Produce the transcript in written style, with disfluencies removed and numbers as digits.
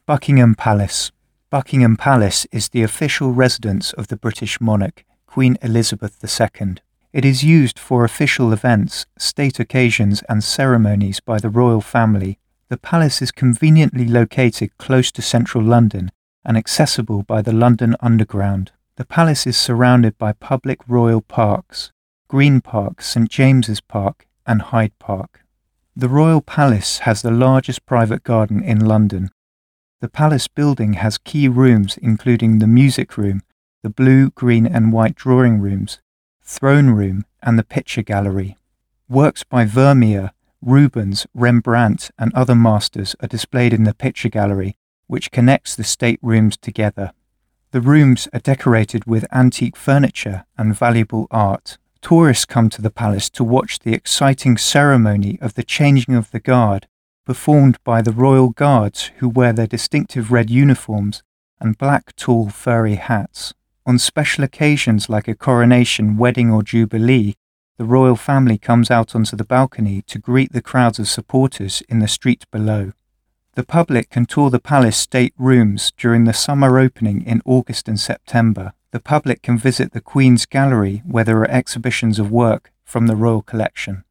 Buckingham Palace. Buckingham Palace is the official residence of the British monarch, Queen Elizabeth II. It is used for official events, state occasions and ceremonies by the royal family. The palace is conveniently located close to central London and accessible by the London Underground. The palace is surrounded by public royal parks, Green Park, St James's Park and Hyde Park. The Royal Palace has the largest private garden in London. The palace building has key rooms including the music room, the blue, green and white drawing rooms, throne room and the picture gallery. Works by Vermeer, Rubens, Rembrandt and other masters are displayed in the picture gallery, which connects the state rooms together. The rooms are decorated with antique furniture and valuable art. Tourists come to the palace to watch the exciting ceremony of the changing of the guard, performed by the royal guards who wear their distinctive red uniforms and black tall furry hats. On special occasions like a coronation, wedding or jubilee, the royal family comes out onto the balcony to greet the crowds of supporters in the street below. The public can tour the palace state rooms during the summer opening in August and September. The public can visit the Queen's Gallery where there are exhibitions of work from the royal collection.